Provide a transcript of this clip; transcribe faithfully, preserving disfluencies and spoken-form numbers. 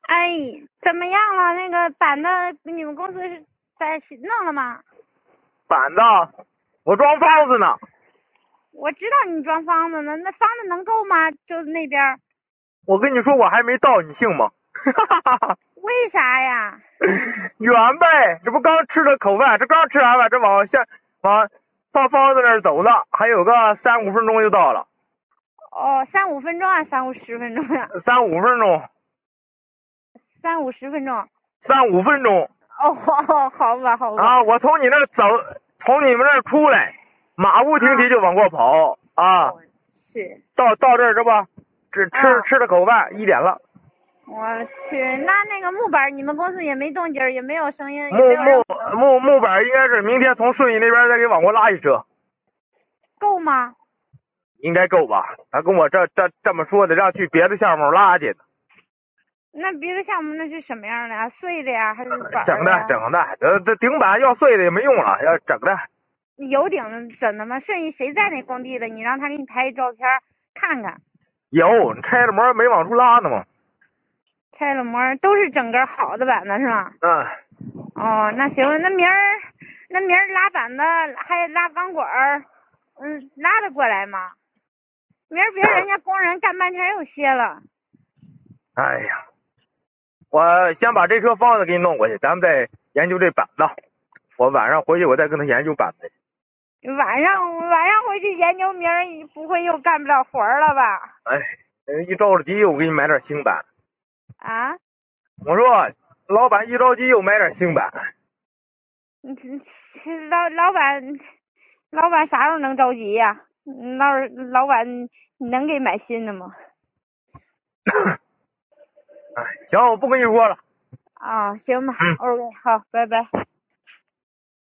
哎，怎么样了？那个板子，你们公司是在弄了吗？ 板子，我装房子呢。 我知道你装房子呢，那房子能够吗？就是那边。 我跟你说，我还没到，你信吗？ 为啥呀？ 远呗，这不刚吃了口饭，这刚吃完饭，这往下往到房子那儿走了，还有个三五分钟就到了。 哦，三五分钟啊，三五十分钟呀、啊？ 三五分钟。 三五十分钟。 三五分钟。 哦，好吧，好吧。 啊，我从你那儿走，从你们那儿出来，马不停蹄就往过跑啊。 哦、是。 到到这儿是吧？这吃、 啊、 吃了口饭，一点了。 我去，那那个木板，你们公司也没动静，也没有声音，也木没有人木木木板应该是明天从顺义那边再给往过拉一车。 够吗？ 应该够吧？他跟我这这这么说的，让去别的项目拉去的。 那别的项目那是什么样的呀？碎的呀，还是板整的整的，这这顶板要碎的也没用了，要整的。 有顶整的吗？顺义谁在那工地的？你让他给你拍照片看看。 有，你拆了膜没往出拉呢吗？ 拆了膜都是整根好的板子是吧？ 嗯。 哦，那行，那明儿那明儿拉板子还拉钢管儿，嗯，拉得过来吗？明儿别人家工人干半天又歇了。 哎呀，我先把这车房子给你弄过去，咱们再研究这板子。我晚上回去我再跟他研究板子。 晚上晚上回去研究，明儿不会又干不了活了吧？ 哎，一着了急我给你买点新板。 啊？ 我说老板一着急又买点新板。 嗯，老老板老板啥时候能着急呀？老老板能给买新的吗？ 哎，行，我不跟你说了。 啊，行吧。 嗯 ，OK，好，拜拜。